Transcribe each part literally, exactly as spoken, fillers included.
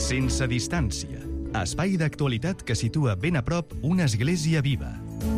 Sense distància. Espai d'actualitat que situa ben a prop una església viva.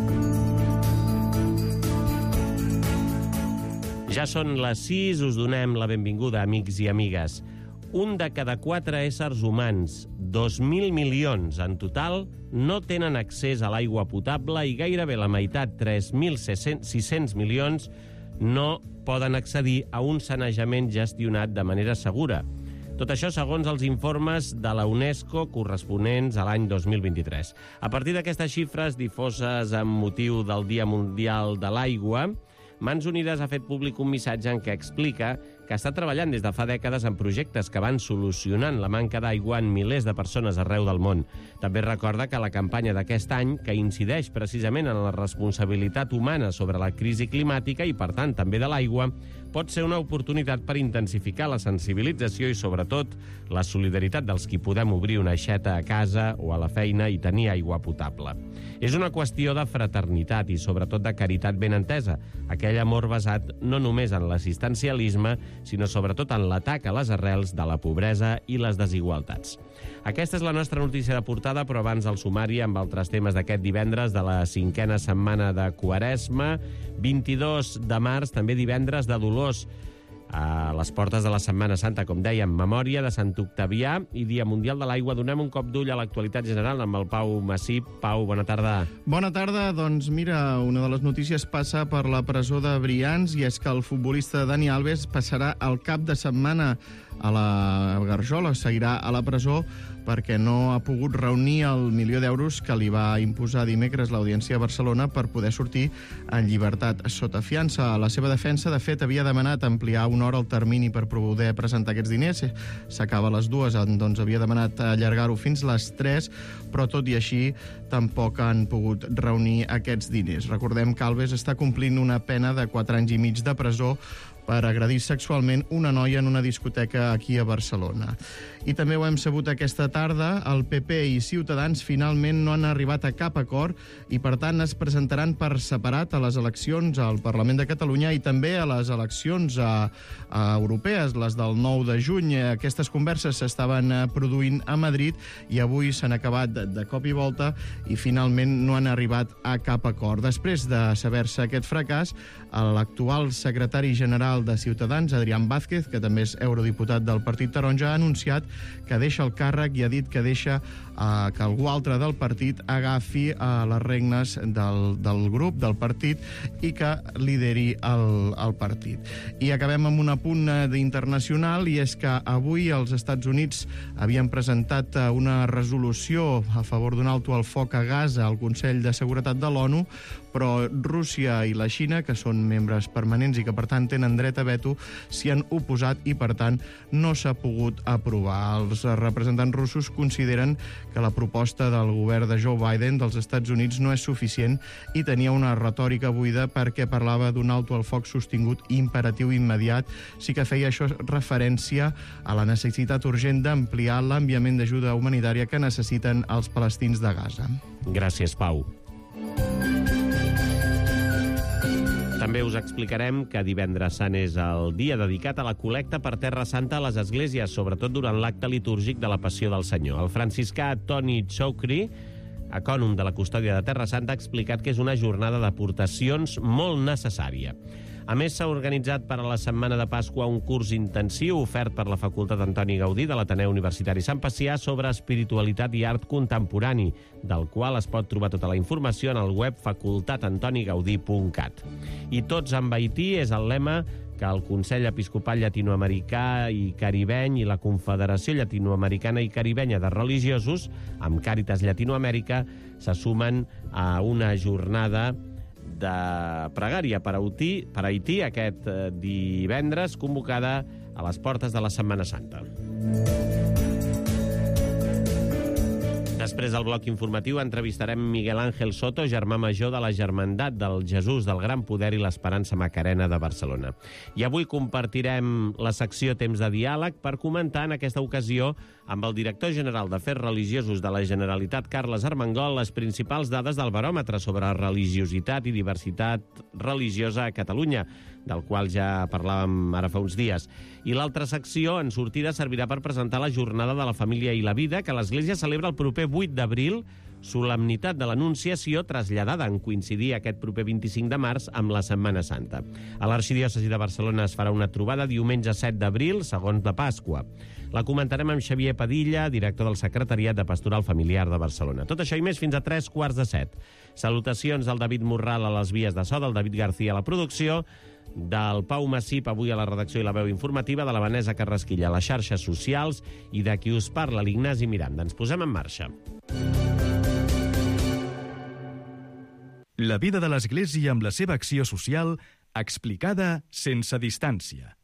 Ja són les sis, us donem la benvinguda, amics i amigues. Un de cada quatre éssers humans, dos mil milions en total, no tenen accés a l'aigua potable i gairebé la meitat, tres mil sis-cents milions, no poden accedir a un sanejament gestionat de manera segura. Tot això segons els informes de la UNESCO corresponents a l'any dos mil vint-i-tres. A partir d'aquestes xifres difoses amb motiu del Dia Mundial de l'Aigua, Mans Unides ha fet públic un missatge en què explica que està treballant des de fa dècades en projectes que van solucionant la manca d'aigua en milers de persones arreu del món. També recorda que la campanya d'aquest any, que incideix precisament en la responsabilitat humana sobre la crisi climàtica i, per tant, també de l'aigua, pot ser una oportunitat per intensificar la sensibilització i, sobretot, la solidaritat dels qui podem obrir una aixeta a casa o a la feina i tenir aigua potable. És una qüestió de fraternitat i, sobretot, de caritat ben entesa, aquell amor basat no només en l'assistencialisme, sinó sobretot en l'atac a les arrels de la pobresa i les desigualtats. Aquesta és la nostra notícia de portada, però abans del sumari amb altres temes d'aquest divendres de la cinquena setmana de Quaresma, vint-i-dos de març, també divendres de Dolors, a les portes de la Setmana Santa, com dèiem, memòria de Sant Octavià i Dia Mundial de l'Aigua. Donem un cop d'ull a l'actualitat general amb el Pau Massip. Pau, bona tarda. Bona tarda. Doncs mira, una de les notícies passa per la presó de Brians, i és que el futbolista Dani Alves passarà el cap de setmana a la Garjola, seguirà a la presó perquè no ha pogut reunir el milió d'euros que li va imposar dimecres l'Audiència de Barcelona per poder sortir en llibertat sota fiança. La seva defensa, de fet, havia demanat ampliar una hora el termini per poder presentar aquests diners. S'acaba a les dues, doncs havia demanat allargar-ho fins les tres, però tot i així tampoc han pogut reunir aquests diners. Recordem que Alves està complint una pena de quatre anys i mig de presó per agredir sexualment una noia en una discoteca aquí a Barcelona. I també ho hem sabut aquesta tarda, el P P i Ciutadans finalment no han arribat a cap acord i, per tant, es presentaran per separat a les eleccions al Parlament de Catalunya i també a les eleccions a, a europees, les del nou de juny. Aquestes converses s'estaven produint a Madrid i avui s'han acabat de, de cop i volta i finalment no han arribat a cap acord. Després de saber-se aquest fracàs, l'actual secretari general de Ciutadans, Adrián Vázquez, que també és eurodiputat del Partit Taronja, ha anunciat que deixa el càrrec i ha dit que deixa eh, que algú altre del partit agafi eh, les regnes del, del grup, del partit, i que lideri el, el partit. I acabem amb un apunt d'internacional, i és que avui els Estats Units havien presentat una resolució a favor d'un alto al foc a Gaza al Consell de Seguretat de l'ONU, però Rússia i la Xina, que són membres permanents i que per tant tenen dret a veto, s'hi han oposat i per tant no s'ha pogut aprovar. Els representants russos consideren que la proposta del govern de Joe Biden dels Estats Units no és suficient i tenia una retòrica buida perquè parlava d'un alto al foc sostingut i imperatiu immediat. Sí que feia això referència a la necessitat urgent d'ampliar l'enviament d'ajuda humanitària que necessiten els palestins de Gaza. Gràcies, Pau. També us explicarem que divendres sant és el dia dedicat a la col·lecta per Terra Santa a les esglésies, sobretot durant l'acte litúrgic de la Passió del Senyor. El franciscà Toni Choukri, ecònom de la custòdia de Terra Santa, ha explicat que és una jornada d'aportacions molt necessària. A més, s'ha organitzat per a la Setmana de Pasqua un curs intensiu ofert per la Facultat Antoni Gaudí de l'Ateneu Universitari Sant Pacià sobre espiritualitat i art contemporani, del qual es pot trobar tota la informació en el web facultat antoni gaudí punt cat. I tots amb Haití és el lema que el Consell Episcopal Llatinoamericà i Caribeny i la Confederació Llatinoamericana i Caribenya de Religiosos, amb Càritas Llatinoamèrica, se sumen a una jornada de pregària per Haití, per Haití aquest divendres, convocada a les portes de la Setmana Santa. Després del bloc informatiu entrevistarem Miguel Ángel Soto, germà major de la Germandat del Jesús del Gran Poder i l'Esperança Macarena de Barcelona. I avui compartirem la secció Temps de Diàleg per comentar en aquesta ocasió amb el director general d'Afers Religiosos de la Generalitat, Carles Armengol, les principals dades del baròmetre sobre religiositat i diversitat religiosa a Catalunya, del qual ja parlàvem ara fa uns dies. I l'altra secció, en sortida, servirà per presentar la Jornada de la Família i la Vida, que l'Església celebra el proper vuit d'abril, solemnitat de l'Anunciació traslladada en coincidir aquest proper vint-i-cinc de març amb la Setmana Santa. A l'Arxidiòcesi de Barcelona es farà una trobada diumenge set d'abril, segons de Pasqua. La comentarem amb Xavier Padilla, director del Secretariat de Pastoral Familiar de Barcelona. Tot això i més fins a tres quarts de set. Salutacions del David Morral a les vies de so, del David García a la producció, del Pau Massip avui a la redacció i la veu informativa, de la Vanessa Carrasquilla a les xarxes socials i de qui us parla, l'Ignasi Miranda. Ens posem en marxa. La vida de l'Església amb la seva acció social explicada sense distància.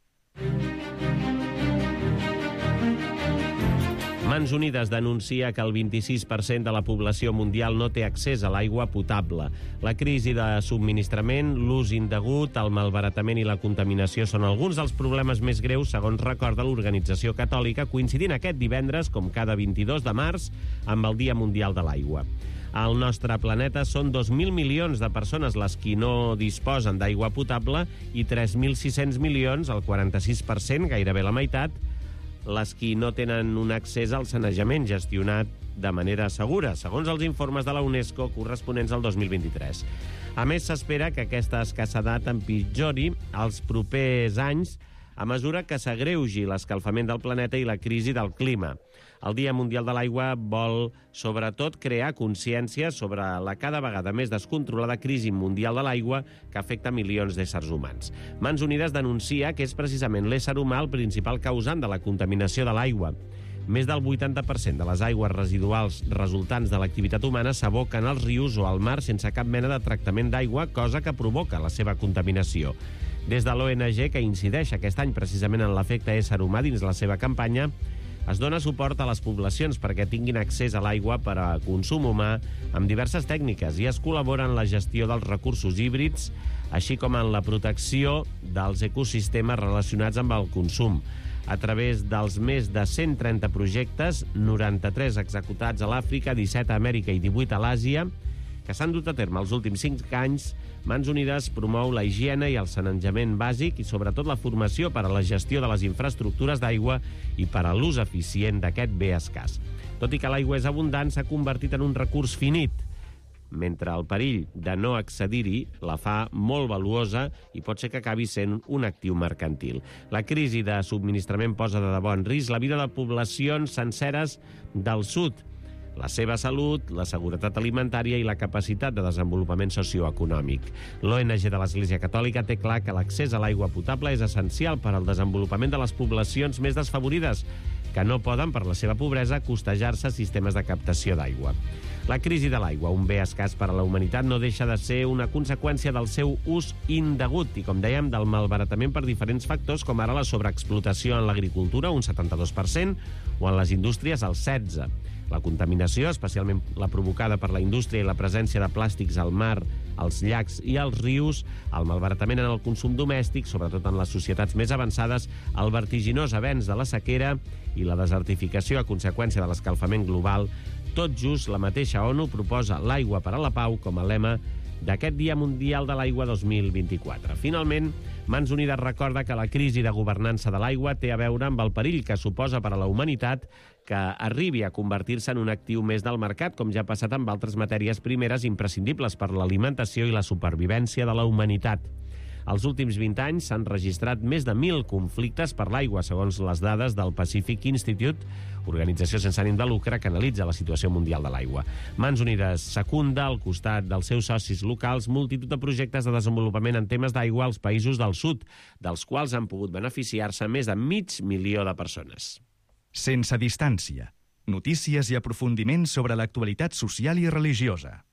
Mans Unides denuncia que el vint-i-sis per cent de la població mundial no té accés a l'aigua potable. La crisi de subministrament, l'ús indegut, el malbaratament i la contaminació són alguns dels problemes més greus, segons recorda l'Organització Catòlica, coincidint aquest divendres, com cada vint-i-dos de març, amb el Dia Mundial de l'Aigua. Al nostre planeta són dos mil milions de persones les qui no disposen d'aigua potable i tres mil sis-cents milions, el quaranta-sis per cent, gairebé la meitat, les qui no tenen un accés al sanejament gestionat de manera segura, segons els informes de la UNESCO corresponents al dos mil vint-i-tres. A més, s'espera que aquesta escassedat empitjori els propers anys a mesura que s'agreugi l'escalfament del planeta i la crisi del clima. El Dia Mundial de l'Aigua vol, sobretot, crear consciència sobre la cada vegada més descontrolada crisi mundial de l'aigua que afecta milions d'éssers humans. Mans Unides denuncia que és precisament l'ésser humà el principal causant de la contaminació de l'aigua. Més del vuitanta per cent de les aigües residuals resultants de l'activitat humana s'aboquen als rius o al mar sense cap mena de tractament d'aigua, cosa que provoca la seva contaminació. Des de l'O N G, que incideix aquest any precisament en l'efecte ésser humà dins la seva campanya, es dona suport a les poblacions perquè tinguin accés a l'aigua per a consum humà amb diverses tècniques i es col·labora en la gestió dels recursos híbrids, així com en la protecció dels ecosistemes relacionats amb el consum. A través dels més de cent trenta projectes, noranta-tres executats a l'Àfrica, disset a Amèrica i divuit a l'Àsia, que s'han dut a terme els últims cinc anys, Mans Unides promou la higiene i el sanejament bàsic i sobretot la formació per a la gestió de les infraestructures d'aigua i per a l'ús eficient d'aquest bé escàs. Tot i que l'aigua és abundant, s'ha convertit en un recurs finit, mentre el perill de no accedir-hi la fa molt valuosa i pot ser que acabi sent un actiu mercantil. La crisi de subministrament posa de debò en risc la vida de poblacions senceres del sud, la seva salut, la seguretat alimentària i la capacitat de desenvolupament socioeconòmic. L'O N G de l'Església Catòlica té clar que l'accés a l'aigua potable és essencial per al desenvolupament de les poblacions més desfavorides, que no poden, per la seva pobresa, costejar-se sistemes de captació d'aigua. La crisi de l'aigua, un bé escàs per a la humanitat, no deixa de ser una conseqüència del seu ús indegut i, com dèiem, del malbaratament per diferents factors, com ara la sobreexplotació en l'agricultura, un setanta-dos per cent, o en les indústries, el setze per cent. La contaminació, especialment la provocada per la indústria i la presència de plàstics al mar, als llacs i als rius, el malbaratament en el consum domèstic, sobretot en les societats més avançades, el vertiginós avenç de la sequera i la desertificació a conseqüència de l'escalfament global. Tot just la mateixa ONU proposa l'aigua per a la pau com a lema d'aquest Dia Mundial de l'Aigua dos mil vint-i-quatre. Finalment, Mans Unides recorda que la crisi de governança de l'aigua té a veure amb el perill que suposa per a la humanitat que arribi a convertir-se en un actiu més del mercat, com ja ha passat amb altres matèries primeres imprescindibles per l'alimentació i la supervivència de la humanitat. Els últims vint anys s'han registrat més de mil conflictes per l'aigua, segons les dades del Pacific Institute, organització sense ànim de lucre que analitza la situació mundial de l'aigua. Mans Unides secunda, al costat dels seus socis locals, multitud de projectes de desenvolupament en temes d'aigua als països del sud, dels quals han pogut beneficiar-se més de mig milió de persones. Sense distància. Notícies i aprofundiments sobre l'actualitat social i religiosa.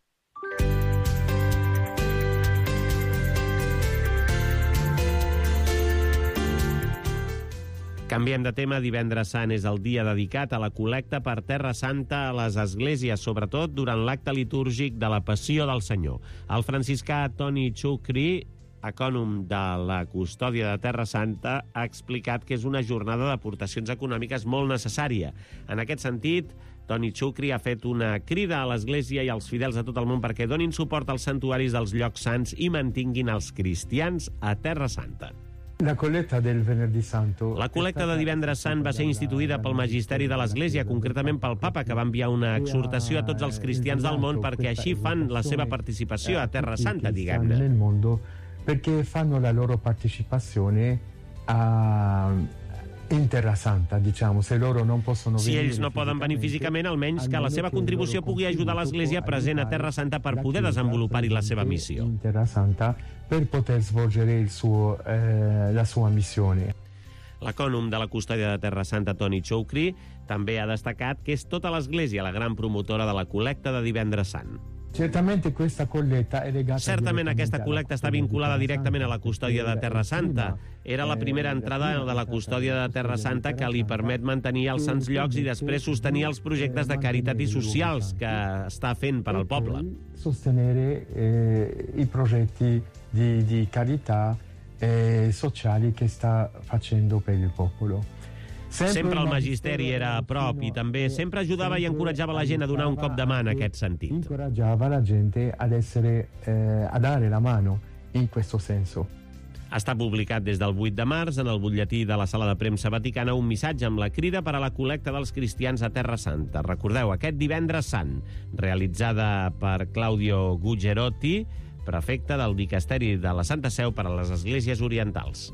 Canviem de tema. Divendres Sant és el dia dedicat a la col·lecta per Terra Santa a les esglésies, sobretot durant l'acte litúrgic de la Passió del Senyor. El franciscà Toni Chukri, ecònom de la custòdia de Terra Santa, ha explicat que és una jornada d'aportacions econòmiques molt necessària. En aquest sentit, Toni Chukri ha fet una crida a l'Església i als fidels de tot el món perquè donin suport als santuaris dels llocs sants i mantinguin els cristians a Terra Santa. La col·lecta del Venerdì Santo... La col·lecta de Divendres Sant va ser instituïda pel Magisteri de l'Església, concretament pel Papa, que va enviar una exhortació a tots els cristians del món perquè així fan la seva participació a Terra Santa, diguem-ne. Nel mondo, perché fanno la loro partecipazione a... in Terra Santa, diciamo, se loro non possono si ells no poden venir físicament, almenys que la seva contribució pugui ajudar l'Església present a Terra Santa per poder desenvolupar-hi la seva missió. In Terra Santa per poter svolgere il suo, eh, la sua missione. L'ecònom de la custòdia de Terra Santa, Toni Chukri, també ha destacat que és tota l'Església la gran promotora de la col·lecta de Divendres Sant. Certament questa colletta è legata Certament aquesta col·lecta està vinculada directament a la custòdia de Terra Santa. Era la primera entrada de la custòdia de Terra Santa que li permet mantenir els sants llocs i després sostenir els projectes de caritat i socials que està fent per al poble. Sostenere eh, i progetti di, di carità eh, sociali che sta facendo per il popolo. Sempre el magisteri era a prop i també sempre ajudava i encoratjava la gent a donar un cop de mà en aquest sentit. Incoraggiava la gente ad essere, eh, a dare la mano in questo senso. Està publicat des del vuit de març en el butlletí de la Sala de Premsa Vaticana un missatge amb la crida per a la col·lecta dels cristians a Terra Santa. Recordeu, aquest Divendres Sant, realitzada per Claudio Gugerotti, prefecte del Dicasteri de la Santa Seu per a les Esglésies Orientals.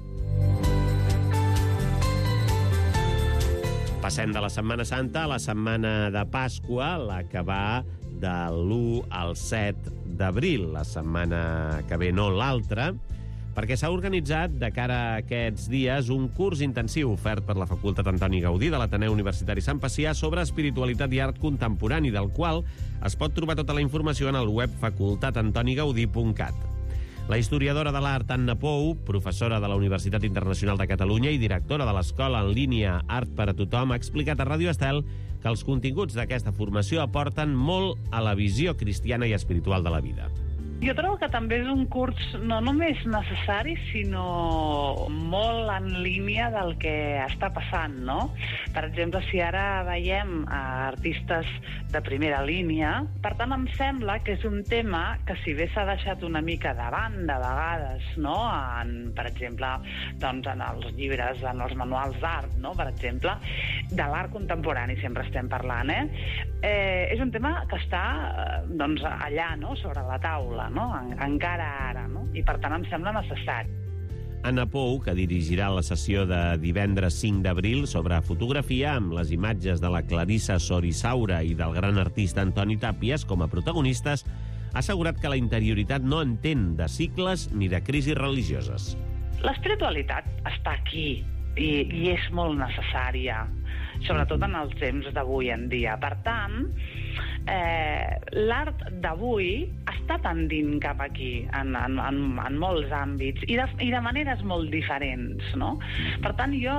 Passem de la Setmana Santa a la Setmana de Pasqua, la que va de l'u al set d'abril, la setmana que ve, no l'altra, perquè s'ha organitzat de cara a aquests dies un curs intensiu ofert per la Facultat Antoni Gaudí de l'Ateneu Universitari Sant Pacià sobre espiritualitat i art contemporani, del qual es pot trobar tota la informació en el web facultat antoni gaudí punt cat. La historiadora de l'art Anna Pou, professora de la Universitat Internacional de Catalunya i directora de l'escola en línia Art per a Tothom, ha explicat a Ràdio Estel que els continguts d'aquesta formació aporten molt a la visió cristiana i espiritual de la vida. Jo trobo que també és un curs no només necessari, sinó molt en línia del que està passant, no? Per exemple, si ara veiem artistes de primera línia, per tant em sembla que és un tema que si bé s'ha deixat una mica de banda a vegades, no? En, per exemple, doncs en els llibres, en els manuals d'art, no? Per exemple, de l'art contemporani sempre estem parlant, eh? eh és un tema que està doncs, allà, no? Sobre la taula, no? En, encara ara, no? I per tant em sembla necessari. Anna Pou, que dirigirà la sessió de divendres cinc d'abril sobre fotografia amb les imatges de la Clarissa Sorisaura i del gran artista Antoni Tàpies com a protagonistes, ha assegurat que la interioritat no entén de cicles ni de crisis religioses. L'espiritualitat està aquí i, i és molt necessària, sobretot en els temps d'avui en dia. Per tant, eh, l'art d'avui està tendint cap aquí en, en, en, en molts àmbits i de, i de maneres molt diferents, no? Per tant, jo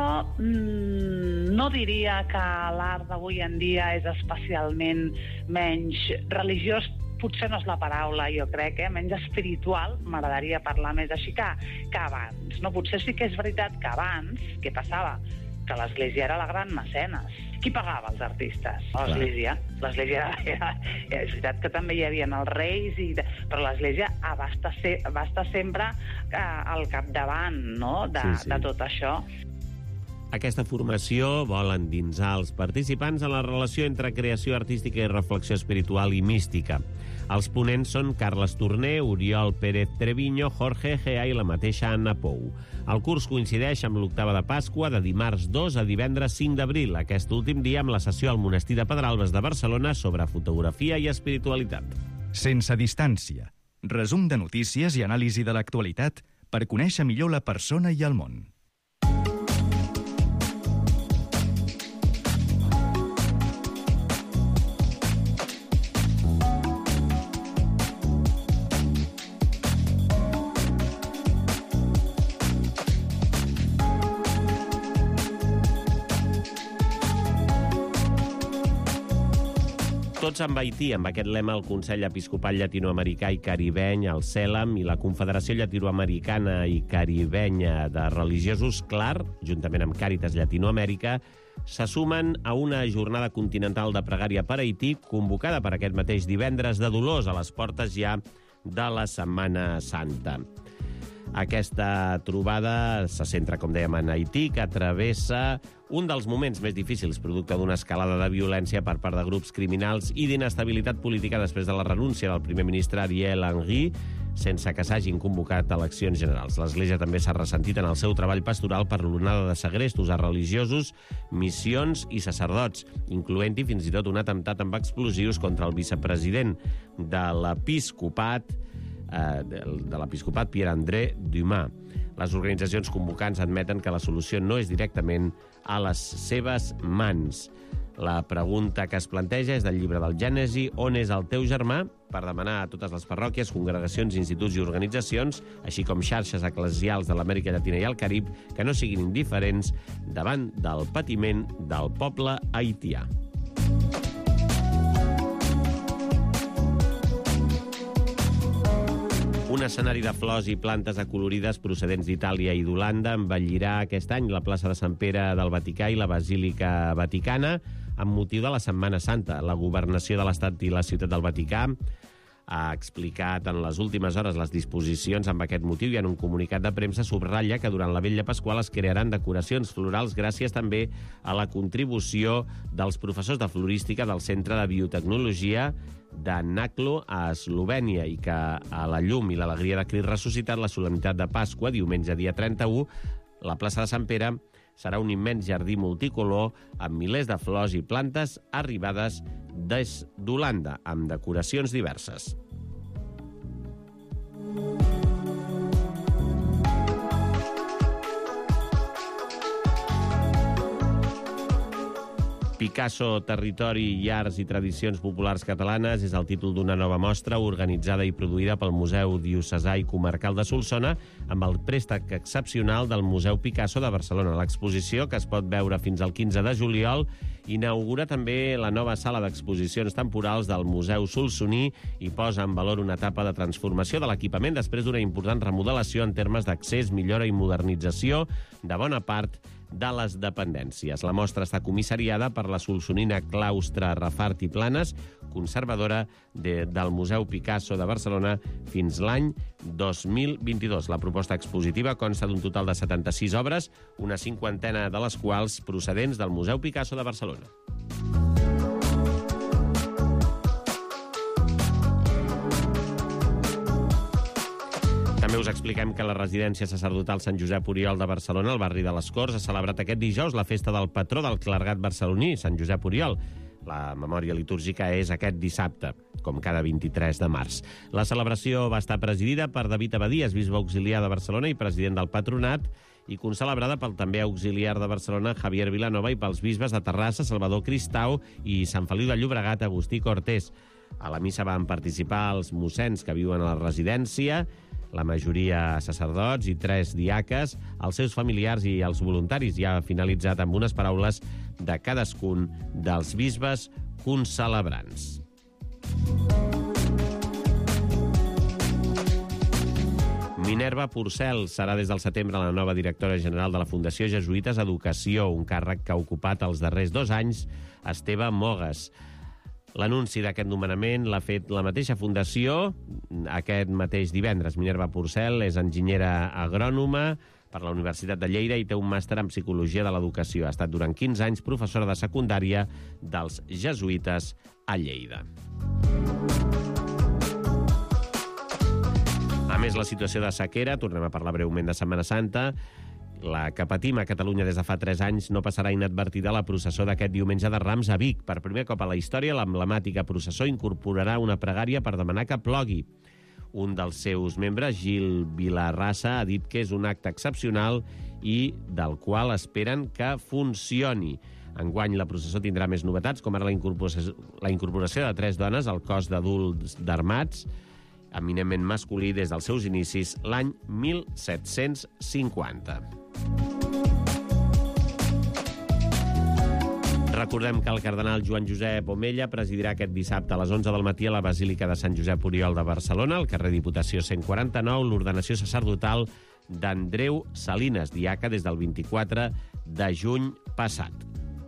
mm, no diria que l'art d'avui en dia és especialment menys religiós. Potser no és la paraula, jo crec, eh? Menys espiritual, m'agradaria parlar més així que, que abans. No? Potser sí que és veritat que abans, què passava? Que l'Església era la gran mecenes. Qui pagava els artistes? L'Església. L'Església era, era... És veritat que també hi havia els reis, i, però l'Església va estar, ser, va estar sempre eh, al capdavant, no? de, sí, sí. de tot això. Aquesta formació vol endinsar els participants en la relació entre creació artística i reflexió espiritual i mística. Els ponents són Carles Torner, Oriol Pérez Treviño, Jorge Egea i la mateixa Anna Pou. El curs coincideix amb l'octava de Pasqua de dimarts dos a divendres cinc d'abril, aquest últim dia amb la sessió al Monestir de Pedralbes de Barcelona sobre fotografia i espiritualitat. Sense distància. Resum de notícies i anàlisi de l'actualitat per conèixer millor la persona i el món. Tots amb Haití, amb aquest lema el Consell Episcopal Llatinoamericà i Caribeny, el CELAM, i la Confederació Llatinoamericana i Caribenya de Religiosos, C L A R, juntament amb Càritas Llatinoamèrica, se sumen a una jornada continental de pregària per Haití, convocada per aquest mateix divendres de Dolors, a les portes ja de la Setmana Santa. Aquesta trobada se centra, com dèiem, en Haití, que travessa un dels moments més difícils, producte d'una escalada de violència per part de grups criminals i d'inestabilitat política després de la renúncia del primer ministre Ariel Henry, sense que s'hagin convocat eleccions generals. L'Església també s'ha ressentit en el seu treball pastoral per l'onada de segrestos a religiosos, missions i sacerdots, incloent-hi fins i tot un atemptat amb explosius contra el vicepresident de l'Episcopat, de l'Episcopat Pierre-André Dumas. Les organitzacions convocants admeten que la solució no és directament a les seves mans. La pregunta que es planteja és del llibre del Gènesi: on és el teu germà? Per demanar a totes les parròquies, congregacions, instituts i organitzacions, així com xarxes eclesials de l'Amèrica Llatina i el Carib, que no siguin indiferents davant del patiment del poble haitià. Un escenari de flors i plantes acolorides procedents d'Itàlia i d'Holanda embellirà aquest any la plaça de Sant Pere del Vaticà i la Basílica Vaticana amb motiu de la Setmana Santa. La governació de l'Estat i la Ciutat del Vaticà ha explicat en les últimes hores les disposicions amb aquest motiu i en un comunicat de premsa subratlla que durant la Vetlla Pasqual es crearan decoracions florals gràcies també a la contribució dels professors de florística del Centre de Biotecnologia de Naklo a Eslovènia, i que a la llum i l'alegria de Crist ressuscitat, la solemnitat de Pasqua, diumenge dia trenta-u, la plaça de Sant Pere serà un immens jardí multicolor amb milers de flors i plantes arribades des d'Holanda, amb decoracions diverses. Picasso, territori, llars i tradicions populars catalanes és el títol d'una nova mostra organitzada i produïda pel Museu Diocesà i Comarcal de Solsona amb el préstec excepcional del Museu Picasso de Barcelona. L'exposició, que es pot veure fins al quinze de juliol, inaugura també la nova sala d'exposicions temporals del Museu Solsoní i posa en valor una etapa de transformació de l'equipament després d'una important remodelació en termes d'accés, millora i modernització de bona part de les dependències. La mostra està comissariada per la solsonina Claustre Rafart i Planes, conservadora de, del Museu Picasso de Barcelona fins l'any dos mil vint-i-dos. La proposta expositiva consta d'un total de setanta-sis obres, una cinquantena de les quals procedents del Museu Picasso de Barcelona. També us expliquem que la residència sacerdotal Sant Josep Oriol de Barcelona, al barri de les Corts, ha celebrat aquest dijous la festa del patró del clergat barceloní, Sant Josep Oriol. La memòria litúrgica és aquest dissabte, com cada vint-i-tres de març. La celebració va estar presidida per David Abadías, bisbe auxiliar de Barcelona i president del patronat, i concelebrada pel també auxiliar de Barcelona, Javier Vilanova, i pels bisbes de Terrassa, Salvador Cristau, i Sant Feliu de Llobregat, Agustí Cortés. A la missa van participar els mossens que viuen a la residència, la majoria sacerdots i tres diaques, els seus familiars i els voluntaris. Ja ha finalitzat amb unes paraules de cadascun dels bisbes concelebrants. Minerva Porcel serà des del setembre la nova directora general de la Fundació Jesuïtes Educació, un càrrec que ha ocupat els darrers dos anys Esteve Mogues. L'anunci d'aquest nomenament l'ha fet la mateixa fundació aquest mateix divendres. Minerva Porcel és enginyera agrònoma per la Universitat de Lleida i té un màster en Psicologia de l'Educació. Ha estat durant quinze anys professora de secundària dels jesuïtes a Lleida. A més, la situació de sequera, tornem a parlar breument de Setmana Santa, la que patim a Catalunya des de fa tres anys no passarà inadvertida la processó d'aquest diumenge de Rams a Vic. Per primer cop a la història, l'emblemàtica processó incorporarà una pregària per demanar que plogui. Un dels seus membres, Gil Vilarrassa, ha dit que és un acte excepcional i del qual esperen que funcioni. Enguany la processó tindrà més novetats, com ara la incorporació, la incorporació de tres dones al cos d'adults d'armats, eminentment masculí des dels seus inicis l'any mil set-cents cinquanta. Recordem que el cardenal Joan Josep Omella presidirà aquest dissabte a les onze del matí a la Basílica de Sant Josep Oriol de Barcelona, al carrer Diputació cent quaranta-nou, l'ordenació sacerdotal d'Andreu Salines, diaca des del vint-i-quatre de juny passat.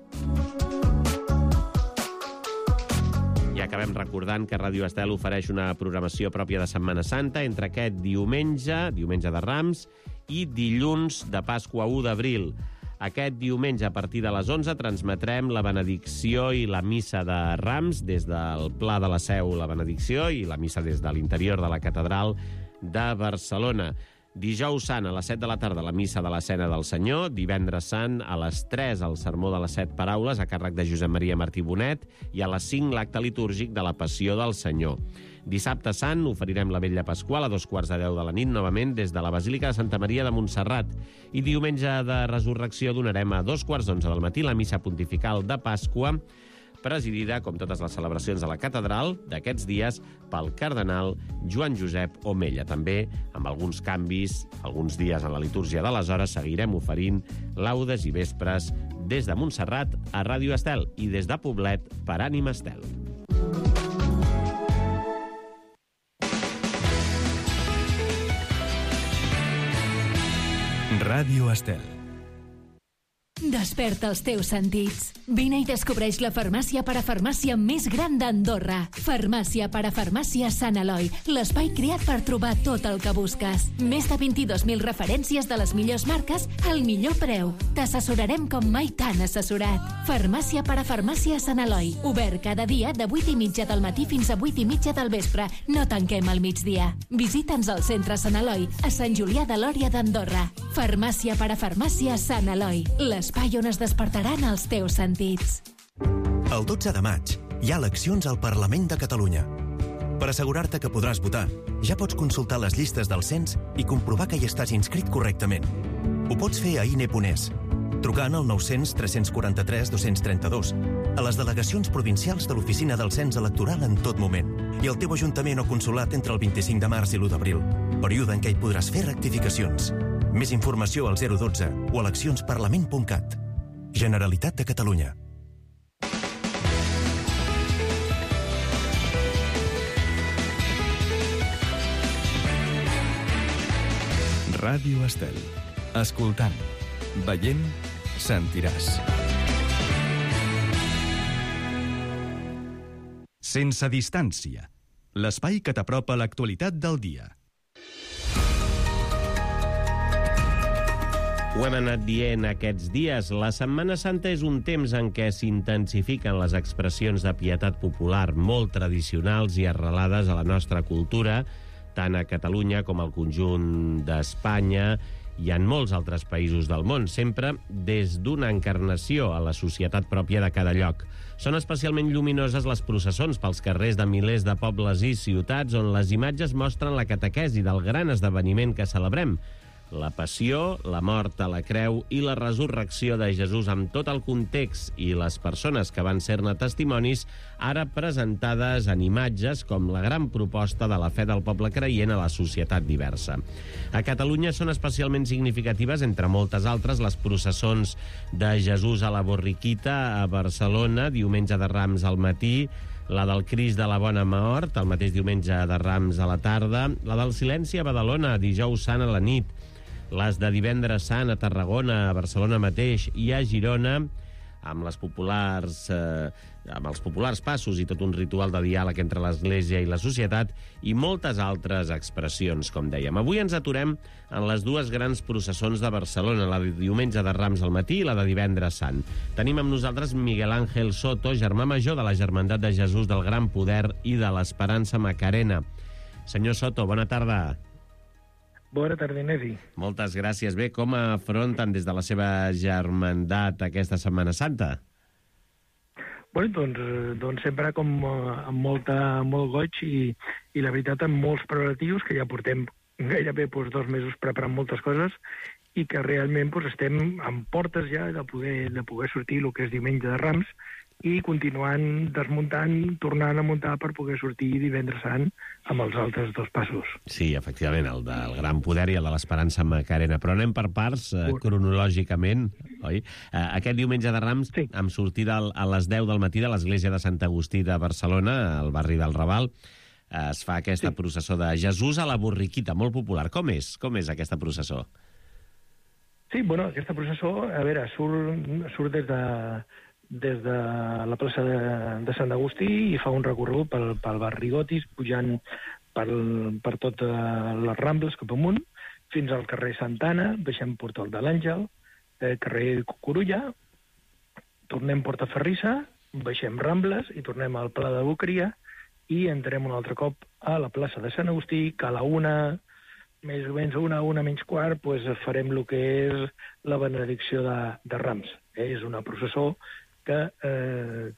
I acabem recordant que Ràdio Estel ofereix una programació pròpia de Setmana Santa entre aquest diumenge, diumenge de Rams, i dilluns de Pasqua u d'abril. Aquest diumenge, a partir de les onze, transmetrem la benedicció i la missa de Rams des del Pla de la Seu, la benedicció, i la missa des de l'interior de la catedral de Barcelona. Dijous Sant, a les set de la tarda, la missa de la Cena del Senyor. Divendres Sant, a les tres, el sermó de les set paraules, a càrrec de Josep Maria Martí Bonet, i a les cinc, l'acte litúrgic de la Passió del Senyor. Dissabte Sant, oferirem la Vetlla Pasqual a dos quarts de deu de la nit, novament des de la Basílica de Santa Maria de Montserrat. I diumenge de Resurrecció donarem a dos quarts d'onze del matí la missa pontifical de Pasqua, presidida, com totes les celebracions de la catedral d'aquests dies, pel cardenal Joan Josep Omella. També, amb alguns canvis, alguns dies en la litúrgia de les hores, seguirem oferint laudes i vespres des de Montserrat a Ràdio Estel i des de Poblet per Ànima Estel. Ràdio Estel. Desperta els teus sentits. Vine i descobreix la farmàcia parafarmàcia més gran d'Andorra. Farmàcia parafarmàcia Sant Eloi, l'espai creat per trobar tot el que busques. Més de vint-i-dos mil referències de les millors marques al millor preu. T'assessorarem com mai t'han assessorat. Farmàcia parafarmàcia Sant Eloi, obert cada dia de vuit i mitja del matí fins a vuit i mitja del vespre. No tanquem al migdia. Visita'ns al centre Sant Eloi, a Sant Julià de Lòria d'Andorra. Farmàcia parafarmàcia Sant Eloi, l'espai on es despertaran els teus sentits. El dotze de maig hi ha eleccions al Parlament de Catalunya. Per assegurar-te que podràs votar, ja pots consultar les llistes del cens i comprovar que hi estàs inscrit correctament. Ho pots fer a i ene punt es, trucant al nou-cents tres-cents quaranta-tres dos-cents trenta-dos, a les delegacions provincials de l'Oficina del Cens Electoral en tot moment, i al teu ajuntament o consulat entre el vint-i-cinc de març i l'u d'abril, període en què hi podràs fer rectificacions. Més informació al zero dotze o eleccions parlament punt cat. Generalitat de Catalunya. Ràdio Estel. Escoltant, veient, sentiràs. Sense distància. L'espai que t'apropa a l'actualitat del dia. Ho hem anat dient aquests dies. La Setmana Santa és un temps en què s'intensifiquen les expressions de pietat popular, molt tradicionals i arrelades a la nostra cultura, tant a Catalunya com al conjunt d'Espanya i en molts altres països del món, sempre des d'una encarnació a la societat pròpia de cada lloc. Són especialment lluminoses les processons pels carrers de milers de pobles i ciutats on les imatges mostren la catequesi del gran esdeveniment que celebrem, la passió, la mort a la creu i la resurrecció de Jesús amb tot el context i les persones que van ser-ne testimonis, ara presentades en imatges com la gran proposta de la fe del poble creient a la societat diversa. A Catalunya són especialment significatives, entre moltes altres, les processons de Jesús a la Borriquita a Barcelona, diumenge de Rams al matí, la del Crist de la Bona Mort, el mateix diumenge de Rams a la tarda, la del Silenci a Badalona, dijous Sant a la nit, les de Divendres Sant a Tarragona, a Barcelona mateix i a Girona, amb les populars, eh, amb els populars passos i tot un ritual de diàleg entre l'Església i la societat i moltes altres expressions, com dèiem. Avui ens aturem en les dues grans processons de Barcelona, la de diumenge de Rams al matí i la de Divendres Sant. Tenim amb nosaltres Miguel Ángel Soto, germà major de la Germandat de Jesús del Gran Poder i de l'Esperança Macarena. Senyor Soto, bona tarda. Bona tarda, Inesi. Moltes gràcies. Bé, com afronten des de la seva germandat aquesta Setmana Santa? Bé, doncs, doncs sempre com amb molta, molt goig i, i la veritat amb molts preparatius, que ja portem gairebé doncs, dos mesos preparant moltes coses i que realment doncs, estem en portes ja de poder, de poder sortir el que és diumenge de Rams i continuant desmuntant, tornant a muntar per poder sortir Divendres Sant amb els altres dos passos. Sí, efectivament, el del Gran Poder i el de l'Esperança Macarena. Però anem per parts, eh, cronològicament. oi? Uh, aquest diumenge de Rams, sí. amb sortida a les deu del matí de l'església de Sant Agustí de Barcelona, al barri del Raval, uh, es fa aquesta sí. processó de Jesús a la Borriquita, molt popular. Com és? Com és aquesta processó? Sí, bueno, aquesta processó, a veure, surt, surt des de... des de la plaça de, de Sant Agustí i fa un recorregut pel, pel barri Gotis, pujant per, per totes les Rambles cap amunt, fins al carrer Santana, baixem Portal de l'Àngel, eh, carrer Cucurulla, tornem Portaferrissa, baixem Rambles i tornem al Pla de Boqueria i entrem un altre cop a la plaça de Sant Agustí, que a la una, més o menys una, una menys quart, pues, farem el que és la benedicció de, de Rams. Eh? És una processó que eh,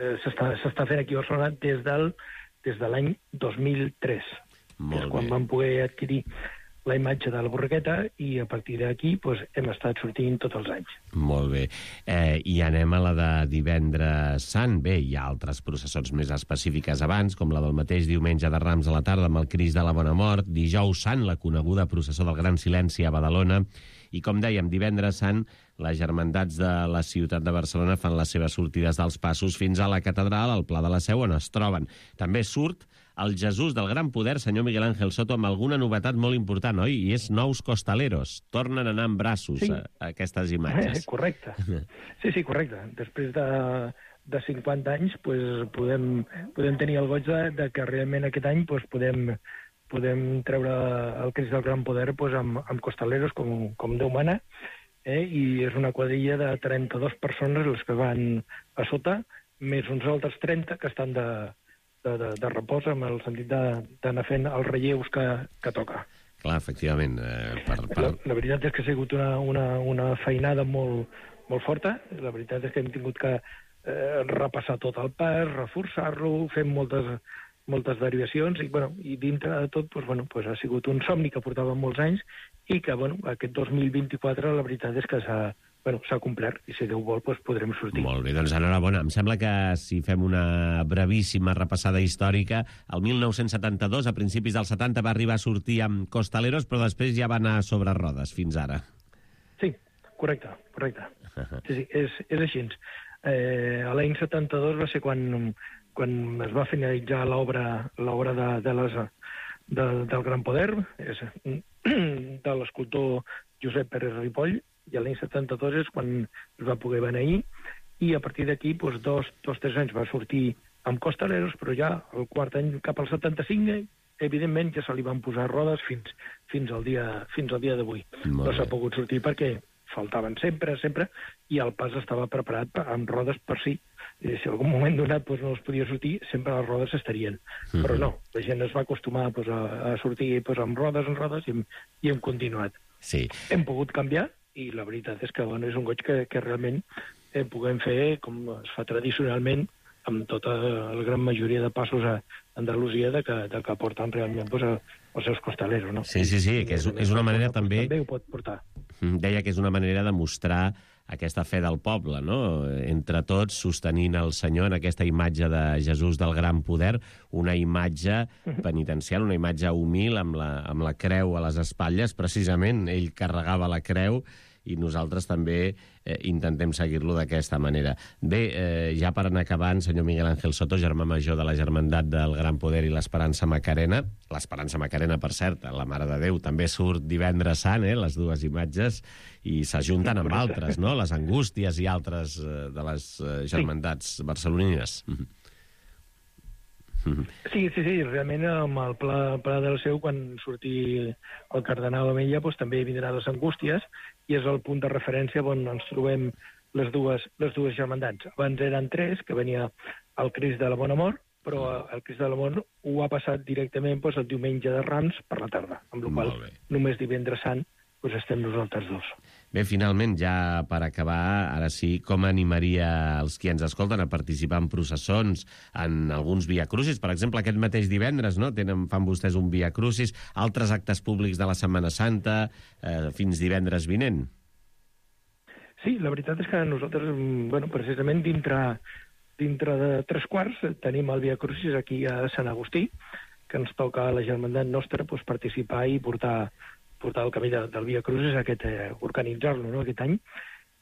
s'està fent aquí a Barcelona des del des de l'any dos mil tres. És quan vam poder adquirir la imatge de la Borriqueta i a partir d'aquí pues, hem estat sortint tots els anys. Molt bé. Eh, I anem a la de divendres sant. Bé, hi ha altres processons més específiques abans, com la del mateix diumenge de Rams a la tarda amb el Crist de la Bona Mort, dijous sant, la coneguda processó del Gran Silenci a Badalona, i com dèiem, divendres sant, les germandats de la ciutat de Barcelona fan les seves sortides dels passos fins a la catedral, al Pla de la Seu, on es troben. També surt el Jesús del Gran Poder, senyor Miguel Ángel Soto, amb alguna novetat molt important, oi? I és nous costaleros. Tornen a anar en braços, sí. a, a aquestes imatges. Eh, correcte. Sí, sí, correcte. Després de, de cinquanta anys pues, podem, podem tenir el goig de, de que realment aquest any pues, podem, podem treure el Crist del Gran Poder pues, amb, amb costaleros, com, com Déu mana, eh? I és una quadrilla de trenta-dues persones les que van a sota, més uns altres trenta que estan de, de, de, de repòs, amb el sentit d'anar fent els relleus que, que toca. Clar, efectivament. Eh, per, per... La, la veritat és que ha sigut una, una, una feinada molt, molt forta. La veritat és que hem tingut que eh, repassar tot el pas, reforçar-lo, fem moltes, moltes derivacions, i, bueno, i dintre de tot pues, bueno, pues, ha sigut un somni que portava molts anys i que bueno, aquest dos mil vint-i-quatre la veritat és que s'ha bueno, complert, i si Déu vol pues, podrem sortir. Molt bé, doncs enhorabona. Em sembla que si fem una brevíssima repassada històrica, el mil nou-cents setanta-dos, a principis dels setanta, va arribar a sortir amb costaleros, però després ja va anar sobre rodes, fins ara. Sí, correcte, correcte. Sí, sí, és, és així. Eh, a l'any setanta-dos va ser quan, quan es va finalitzar l'obra l'obra de, de les, de, del Gran Poder, és, de l'escultor Josep Pérez Ripoll, i a l'any setanta-dos és quan es va poder beneir, i a partir d'aquí, doncs, dos, dos, tres anys va sortir amb costaleros, però ja el quart any, cap al setanta-cinc, evidentment ja se li van posar rodes fins, fins al dia, fins al dia d'avui. No s'ha pogut sortir perquè faltaven sempre, sempre, i el pas estava preparat per, amb rodes per si. I si en algun moment donat doncs, no es podia sortir, sempre les rodes estarien. Mm-hmm. Però no, la gent es va acostumar doncs, a, a sortir doncs, amb rodes, amb rodes, i hem, i hem continuat. Sí. Hem pogut canviar, i la veritat és que bueno, és un goig que, que realment eh, puguem fer com es fa tradicionalment amb tota la gran majoria de passos a Andalusia de que, de que porten realment pues, a, els seus costaleros. No? Sí, sí, sí, que és, és una manera pues, també... També ho pot portar. Deia que és una manera de mostrar aquesta fe del poble, no? Entre tots, sostenint el Senyor en aquesta imatge de Jesús del Gran Poder, una imatge penitencial, una imatge humil, amb la, amb la creu a les espatlles, precisament. Ell carregava la creu i nosaltres també eh, intentem seguir-lo d'aquesta manera. Bé, eh, ja per anar acabant, senyor Miguel Ángel Soto, germà major de la Germandat del Gran Poder i l'Esperança Macarena. L'Esperança Macarena, per cert, la Mare de Déu, també surt divendres sant, eh, les dues imatges, i s'ajunten amb altres, no?, les Angústies i altres eh, de les eh, germandats barcelonines. Sí, sí, sí, realment amb el Pla, pla del Seu, quan surti el cardenal amb ella, doncs, també vindrà les Angústies, i és el punt de referència on ens trobem les dues, les dues germandats. Abans eren tres, que venia el Crist de la Bona Mort, però el Crist de la Bona ho ha passat directament doncs, el diumenge de Rams per la tarda, amb la qual només divendres sant doncs estem nosaltres dos. Bé, finalment, ja per acabar, ara sí, com animaria els qui ens escolten a participar en processons, en alguns Via Crucis? Per exemple, aquest mateix divendres, no?, Tenen, fan vostès un Via Crucis, altres actes públics de la Setmana Santa, eh, fins divendres vinent. Sí, la veritat és que nosaltres, bueno, precisament dintre, dintre de tres quarts, tenim el Via Crucis aquí a Sant Agustí, que ens toca a la germandat nostra doncs, participar i portar portar el camí de, del Via Crucis, aquest, eh, organitzar-lo, no?, aquest any.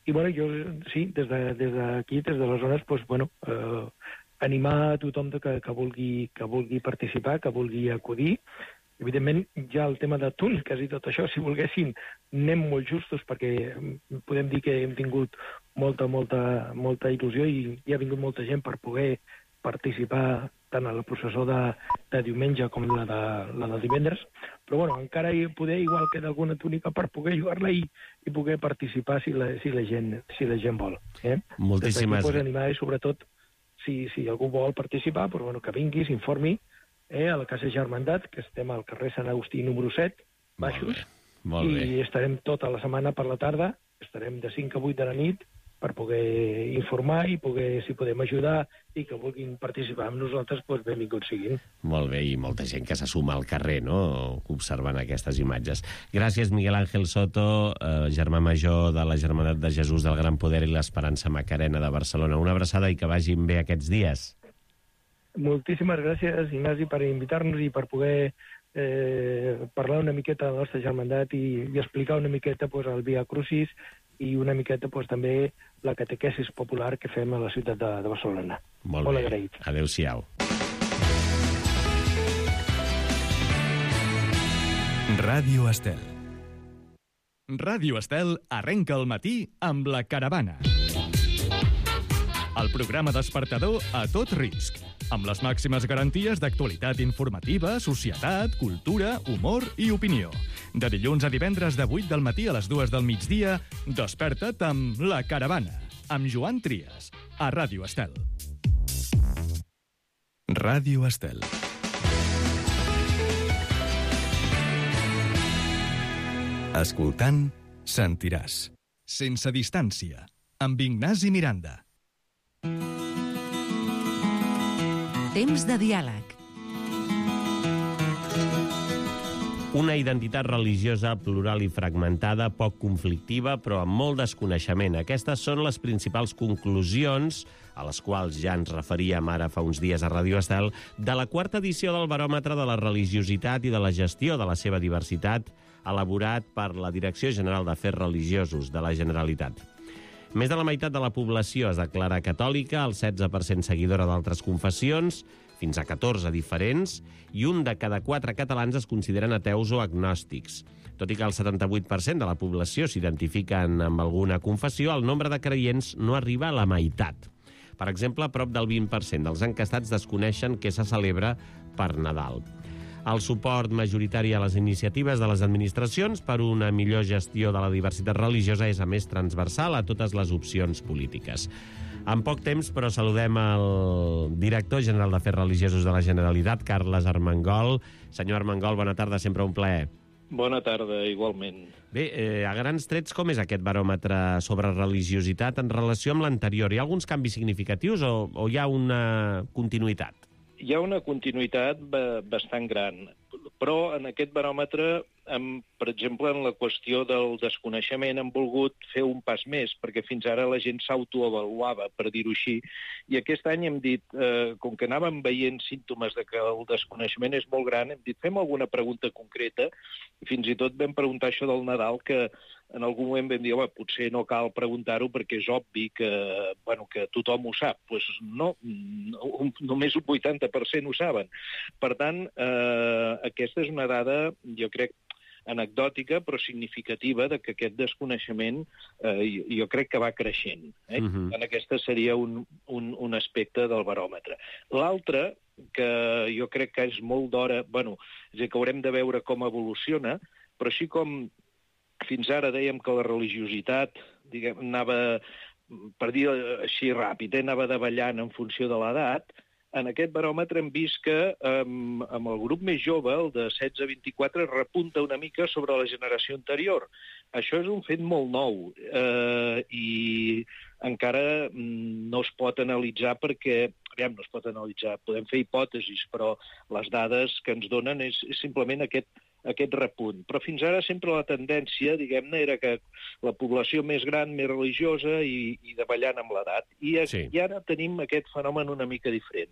i bueno, jo, sí, des d'aquí, de, des, des de les zones, doncs, bueno, eh, animar a tothom que, que, vulgui, que vulgui participar, que vulgui acudir. Evidentment, ja el tema de túniques i tot això, si volguessin, anem molt justos, perquè podem dir que hem tingut molta, molta, molta il·lusió i hi ha vingut molta gent per poder participar tant a la processó de, de diumenge com la de, la de divendres, però bueno, encara hi poder igual queda alguna túnica per poder jugar-la i, i poder participar si la, si la, gent, si la gent vol. Eh? Moltíssimes gràcies. Animar i sobretot, si, si algú vol participar, però, bueno, que vingui, s'informi eh, a la Casa Germandat, que estem al carrer Sant Agustí número set, baixos, molt bé, molt bé. i estarem tota la setmana per la tarda, estarem de cinc a vuit de la nit, per poder informar i poder, si podem ajudar i que vulguin participar amb nosaltres, doncs benvinguts siguin. Molt bé, i molta gent que se suma al carrer, no?, observant aquestes imatges. Gràcies, Miguel Ángel Soto, eh, germà major de la Germandat de Jesús del Gran Poder i l'Esperança Macarena de Barcelona. Una abraçada i que vagin bé aquests dies. Moltíssimes gràcies, Ignasi, per invitar-nos i per poder eh, parlar una miqueta de la nostra germandat i, i explicar una miqueta pues, el Via Crucis i una miqueta pues, també la catequesis popular que fem a la ciutat de, de Barcelona. Molt, Molt bé. agraït. Adéu-siau. Ràdio Estel. Ràdio Estel arrenca el matí amb La Caravana. El programa despertador a tot risc, amb les màximes garanties d'actualitat informativa, societat, cultura, humor i opinió. De dilluns a divendres de vuit del matí a les dues del migdia, desperta't amb La Caravana, amb Joan Trias, a Ràdio Estel. Ràdio Estel. Escoltant, sentiràs. Sense distància, amb Ignasi Miranda. Temps de diàleg. Una identitat religiosa plural i fragmentada, poc conflictiva, però amb molt desconeixement. Aquestes són les principals conclusions, a les quals ja ens referíem ara fa uns dies a Ràdio Estel, de la quarta edició del Baròmetre de la Religiositat i de la Gestió de la seva diversitat, elaborat per la Direcció General d'Afers Religiosos de la Generalitat. Més de la meitat de la població es declara catòlica, el setze per cent seguidora d'altres confessions, fins a catorze diferents, i un de cada quatre catalans es consideren ateus o agnòstics. Tot i que el setanta-vuit per cent de la població s'identifiquen amb alguna confessió, el nombre de creients no arriba a la meitat. Per exemple, prop del vint per cent dels enquestats desconeixen què se celebra per Nadal. El suport majoritari a les iniciatives de les administracions per una millor gestió de la diversitat religiosa és, a més, transversal a totes les opcions polítiques. En poc temps, però, saludem el director general d'Afers Religiosos de la Generalitat, Carles Armengol. Senyor Armengol, bona tarda, sempre un plaer. Bona tarda, igualment. Bé, eh, a grans trets, com és aquest baròmetre sobre religiositat en relació amb l'anterior? Hi ha alguns canvis significatius o, o hi ha una continuïtat? Hi ha una continuïtat bastant gran, però en aquest baròmetre, amb, per exemple, en la qüestió del desconeixement, hem volgut fer un pas més, perquè fins ara la gent s'autoavaluava, per dir-ho així, i aquest any hem dit, eh, com que anàvem veient símptomes de que el desconeixement és molt gran, hem dit, fem alguna pregunta concreta, i fins i tot vam preguntar això del Nadal, que en algun moment vam dir, home, potser no cal preguntar-ho perquè és obvi que, bueno, que tothom ho sap. Doncs pues no, no, només un vuitanta per cent ho saben. Per tant, eh, aquesta és una dada, jo crec, anecdòtica, però significativa, de que aquest desconeixement eh, jo crec que va creixent. Eh? Uh-huh. En aquesta seria un, un, un aspecte del baròmetre. L'altre, que jo crec que és molt d'hora, bueno, és a dir, que haurem de veure com evoluciona, però així com fins ara dèiem que la religiositat, diguem, anava, per dir així ràpid, eh, anava davallant en funció de l'edat, en aquest baròmetre hem vist que um, amb el grup més jove, el de setze a vint-i-quatre, repunta una mica sobre la generació anterior. Això és un fet molt nou eh, i encara no es pot analitzar perquè, aviam, no es pot analitzar, podem fer hipòtesis, però les dades que ens donen és, és simplement aquest aquest repunt. Però fins ara sempre la tendència, diguem-ne, era que la població més gran, més religiosa i, i davallant amb l'edat. I, sí. I ara tenim aquest fenomen una mica diferent.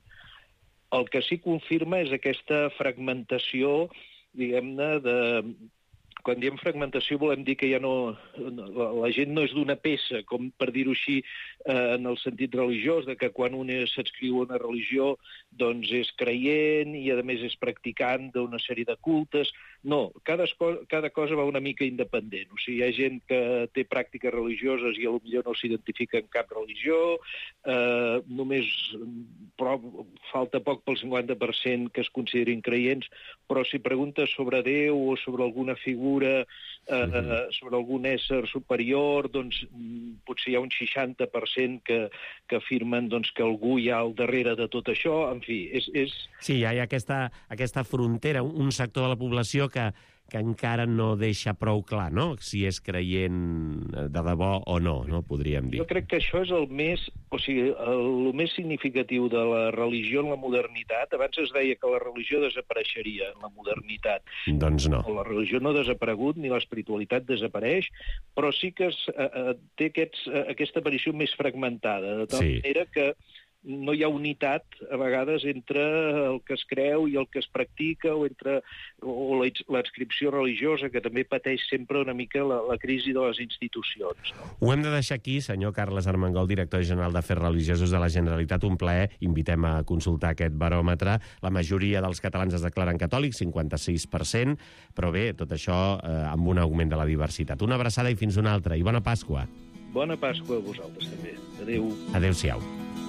El que sí confirma és aquesta fragmentació, diguem-ne, de, quan diem fragmentació volem dir que ja no... La, la gent no és d'una peça, com per dir-ho així, eh, en el sentit religiós, de que quan un s'adscriu a una religió doncs és creient i a més és practicant d'una sèrie de cultes. No, cada, cada cosa va una mica independent. O sigui, hi ha gent que té pràctiques religioses i potser no s'identifica en cap religió, eh, només però falta poc pel cinquanta per cent que es considerin creients, però si preguntes sobre Déu o sobre alguna figura, eh, uh-huh. sobre algun ésser superior, doncs potser hi ha un seixanta per cent que, que afirmen doncs, que algú hi ha al darrere de tot això. En fi, és... és... Sí, hi ha aquesta, aquesta frontera, un sector de la població que, que encara no deixa prou clar, no?, si és creient de debò o no, no podríem dir. Jo crec que això és el més, o sigui, el, el més significatiu de la religió en la modernitat. Abans es deia que la religió desapareixeria en la modernitat. Doncs no. La religió no ha desaparegut, ni l'espiritualitat desapareix, però sí que es, eh, té aquests, eh, aquesta aparició més fragmentada, de tal sí. manera que no hi ha unitat, a vegades, entre el que es creu i el que es practica, o entre o l'adscripció religiosa, que també pateix sempre una mica la, la crisi de les institucions. No? Ho hem de deixar aquí, senyor Carles Armengol, director general d'Afers Religiosos de la Generalitat. Un plaer. Invitem a consultar aquest baròmetre. La majoria dels catalans es declaren catòlics, cinquanta-sis per cent, però bé, tot això eh, amb un augment de la diversitat. Una abraçada i fins una altra. I bona Pasqua. Bona Pasqua a vosaltres, també. Adéu. Adéu-siau.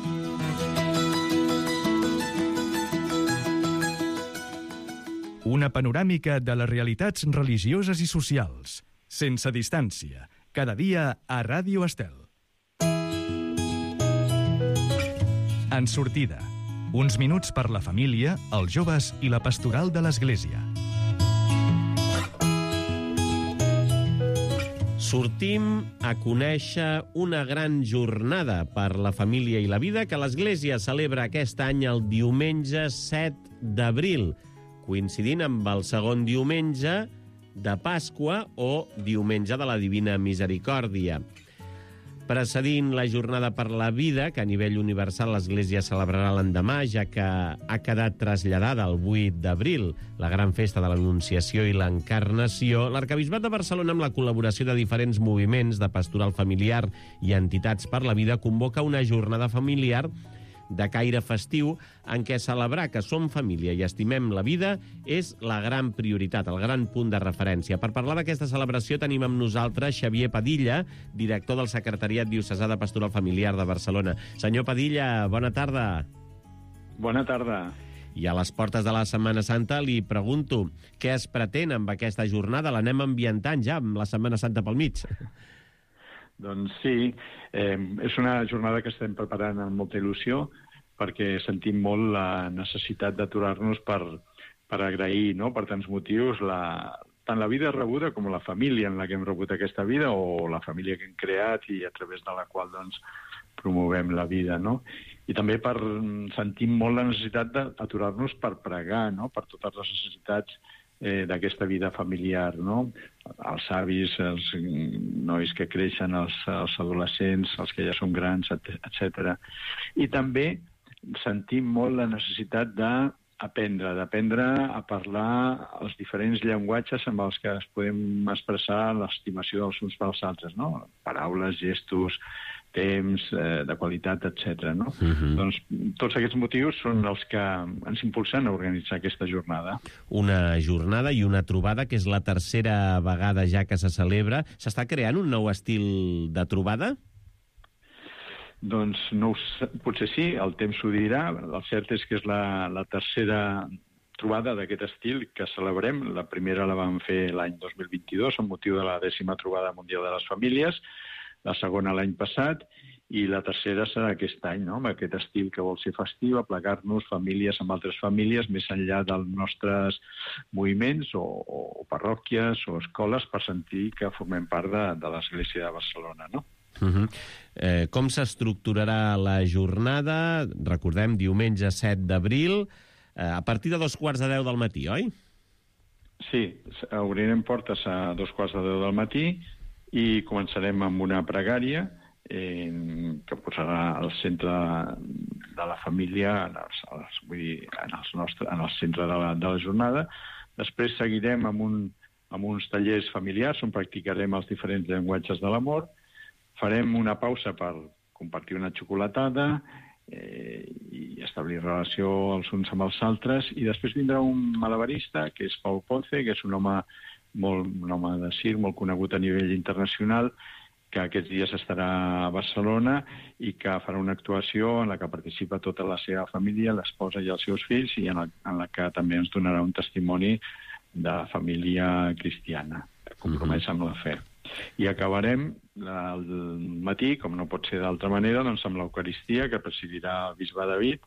Una panoràmica de les realitats religioses i socials, sense distància, cada dia a Ràdio Estel. En sortida, uns minuts per la família, els joves i la pastoral de l'Església. Sortim a conèixer una gran jornada per la família i la vida que l'Església celebra aquest any el diumenge set d'abril, coincidint amb el segon diumenge de Pasqua o diumenge de la Divina Misericòrdia. Precedint la jornada per la vida, que a nivell universal l'Església celebrarà l'endemà, ja que ha quedat traslladada al vuit d'abril, la gran festa de l'Anunciació i l'Encarnació, l'Arquebisbat de Barcelona, amb la col·laboració de diferents moviments de pastoral familiar i entitats per la vida, convoca una jornada familiar de caire festiu en què celebrar que som família i estimem la vida és la gran prioritat, el gran punt de referència. Per parlar d'aquesta celebració tenim amb nosaltres Xavier Padilla, director del Secretariat Diocesà de Pastoral Familiar de Barcelona. Senyor Padilla, bona tarda. Bona tarda. I a les portes de la Setmana Santa li pregunto què es pretén amb aquesta jornada? L'anem ambientant ja amb la Setmana Santa pel mig. Doncs sí, eh, és una jornada que estem preparant amb molta il·lusió perquè sentim molt la necessitat d'aturar-nos per, per agrair, no?, per tants motius, la, tant la vida rebuda com la família en la que hem rebut aquesta vida o la família que hem creat i a través de la qual doncs, promovem la vida, no? I també per sentim molt la necessitat d'aturar-nos per pregar, no?, per totes les necessitats eh, d'aquesta vida familiar, no? Els avis, els nois que creixen, els, els adolescents, els que ja són grans, etcètera. I també sentim molt la necessitat d'aprendre, d'aprendre a parlar els diferents llenguatges amb els que es podem expressar l'estimació dels uns pels altres, no? Paraules, gestos, temps, eh, de qualitat, etcètera. No? Uh-huh. Doncs tots aquests motius són els que ens impulsen a organitzar aquesta jornada. Una jornada i una trobada que és la tercera vegada ja que se celebra. S'està creant un nou estil de trobada? Doncs no ho, potser sí, el temps ho dirà. El cert és que és la, la tercera trobada d'aquest estil que celebrem. La primera la vam fer l'any dos mil vint-i-dos amb motiu de la dècima trobada mundial de les famílies, la segona l'any passat, i la tercera serà aquest any, no?, amb aquest estil que vol ser festiu, aplegar-nos famílies amb altres famílies, més enllà dels nostres moviments o, o parròquies o escoles, per sentir que formem part de, de l'Església de Barcelona, no? Uh-huh. eh, com s'estructurarà la jornada? Recordem, diumenge set d'abril, eh, a partir de dos quarts de deu del matí, oi? Sí, obrirem portes a dos quarts de deu del matí, i començarem amb una pregària eh, que posarà al centre de la família, en, els, els, vull dir, en, els nostre, en el centre de la, de la jornada. Després seguirem amb un amb uns tallers familiars on practicarem els diferents llenguatges de l'amor. Farem una pausa per compartir una xocolatada eh, i establir relació els uns amb els altres, i després vindrà un malabarista, que és Pau Ponce, que és un home, molt, un home de circ molt conegut a nivell internacional, que aquests dies estarà a Barcelona i que farà una actuació en la que participa tota la seva família, l'esposa i els seus fills, i en la, en la que també ens donarà un testimoni de família cristiana, compromesa amb la fe. I acabarem el matí, com no pot ser d'altra manera, doncs amb l'Eucaristia, que presidirà el bisbe David,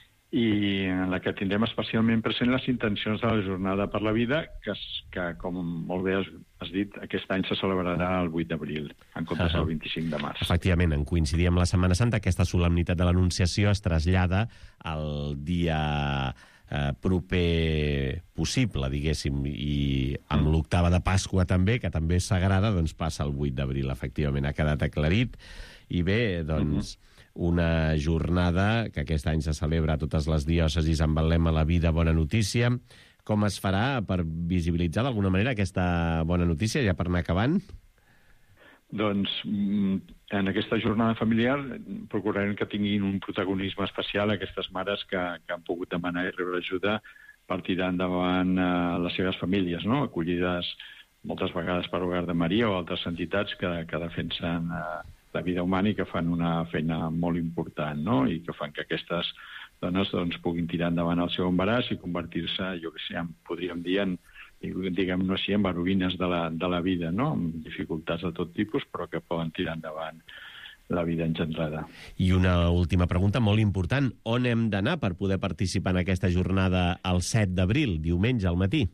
i en la que tindrem especialment present les intencions de la Jornada per la Vida, que, que com molt bé has, has dit, aquest any se celebrarà el vuit d'abril, en comptes del vint-i-cinc de març. Efectivament, en coincidir amb la Setmana Santa, aquesta solemnitat de l'Anunciació es trasllada al dia eh, proper possible, diguéssim, i amb l'octava de Pasqua també, que també és sagrada, doncs passa el vuit d'abril, efectivament, ha quedat aclarit. I bé, doncs... Uh -huh. una jornada que aquest any se celebra a totes les diòcesis amb el lema La vida, bona notícia. Com es farà per visibilitzar d'alguna manera aquesta bona notícia, ja per anar acabant? Doncs en aquesta jornada familiar procurarem que tinguin un protagonisme especial aquestes mares que, que han pogut demanar i rebre ajuda per tirar endavant eh, les seves famílies, no? Acollides moltes vegades per Hogar de Maria o altres entitats que, que defensen eh, la vida humana i que fan una feina molt important, no? I que fan que aquestes dones doncs, puguin tirar endavant el seu embaràs i convertir-se, jo què sé, en, podríem dir, en, diguem-ho així, en heroïnes de la, de la vida, no? Amb dificultats de tot tipus, però que poden tirar endavant la vida engendrada. I una última pregunta molt important. On hem d'anar per poder participar en aquesta jornada el set d'abril, diumenge al matí?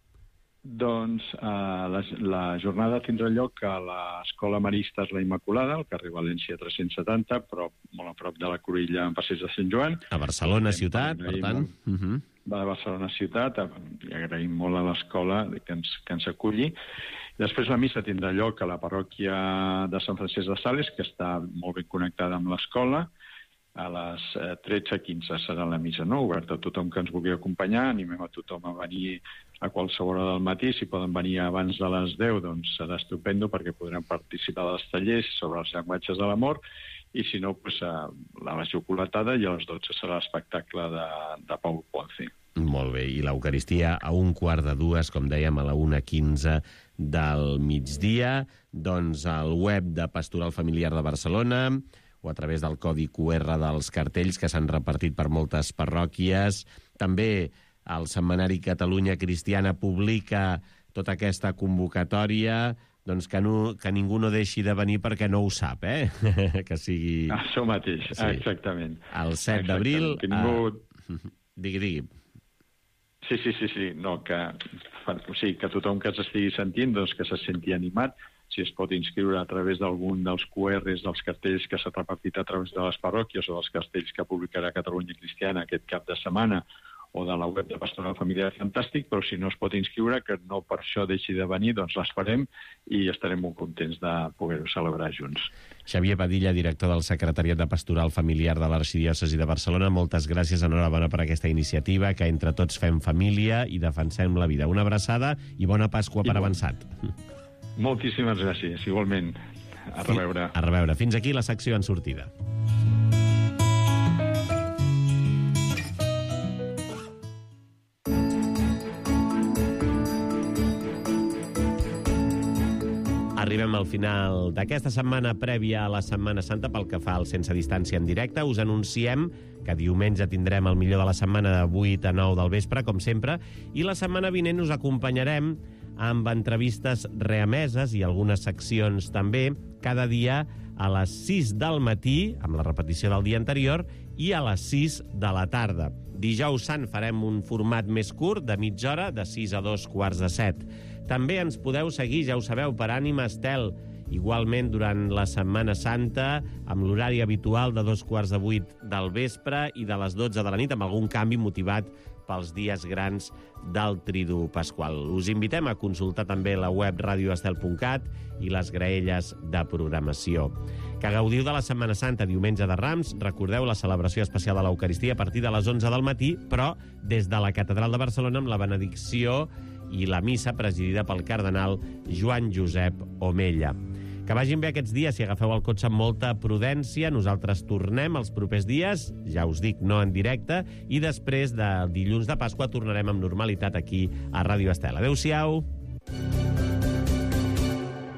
Doncs eh, la, la jornada tindrà lloc a l'Escola Maristes La Immaculada, al carrer València tres-cents setanta, però molt a prop de la Cruïlla, en Passeig de Sant Joan. A Barcelona ciutat, per tant. Uh -huh. Va de Barcelona ciutat, i agraïm molt a l'escola que ens, que ens aculli. Després la missa tindrà lloc a la parròquia de Sant Francesc de Sales, que està molt ben connectada amb l'escola. A les tretze quinze serà la missa, no? Oberta a tothom que ens vulgui acompanyar. Animem a tothom a venir a qualsevol hora del matí. Si poden venir abans de les deu, doncs serà estupendo, perquè podrem participar dels tallers sobre els llenguatges de l'amor, i si no, pues, a la xocolatada, i a les dotze serà l'espectacle de, de Pau Ponce. Molt bé, i l'Eucaristia a un quart de dues, com dèiem, a la una quinze del migdia, doncs al web de Pastoral Familiar de Barcelona, o a través del codi cu erre dels cartells que s'han repartit per moltes parròquies. També el setmanari Catalunya Cristiana publica tota aquesta convocatòria, doncs que, no, que ningú no deixi de venir perquè no ho sap, eh? Que sigui... Això mateix, sí. Exactament. El set d'abril... Que ningú... Uh... Digui, digui. Sí, sí, sí, sí. No, que, o sigui, que tothom que s'estigui sentint, doncs que se senti animat, si es pot inscriure a través d'algun dels cu erres dels cartells que s'ha repartit a través de les parròquies, o dels cartells que publicarà Catalunya Cristiana aquest cap de setmana, o de la web de Pastoral Familiar, fantàstic, però si no es pot inscriure, que no per això deixi de venir, doncs les farem i estarem molt contents de poder-ho celebrar junts. Xavier Padilla, director del Secretariat de Pastoral Familiar de l'Arxidiòcesi de Barcelona, moltes gràcies, enhorabona per aquesta iniciativa, que entre tots fem família i defensem la vida. Una abraçada i bona Pasqua per avançat. Moltíssimes gràcies, igualment. A reveure. A reveure. Fins aquí la secció en sortida. Arribem al final d'aquesta setmana prèvia a la Setmana Santa pel que fa al Sense Distància en directe. Us anunciem que diumenge tindrem el millor de la setmana de vuit a nou del vespre, com sempre, i la setmana vinent us acompanyarem amb entrevistes reemeses i algunes seccions també, cada dia a les sis del matí, amb la repetició del dia anterior, i a les sis de la tarda. Dijous Sant farem un format més curt, de mitja hora, de sis a dos quarts de set. També ens podeu seguir, ja ho sabeu, per Ànima Estel, igualment durant la Setmana Santa, amb l'horari habitual de dos quarts de vuit del vespre i de les dotze de la nit, amb algun canvi motivat pels dies grans del Tridu Pasqual. Us invitem a consultar també la web radio estel punt cat i les graelles de programació. Que gaudiu de la Setmana Santa, diumenge de Rams. Recordeu la celebració especial de l'Eucaristia a partir de les onze del matí, però des de la Catedral de Barcelona amb la benedicció i la missa presidida pel cardenal Joan Josep Omella. Que vagin bé aquests dies, si agafeu el cotxe amb molta prudència. Nosaltres tornem els propers dies, ja us dic, no en directe, i després del dilluns de Pasqua tornarem amb normalitat aquí a Ràdio Estel. Adéu-siau!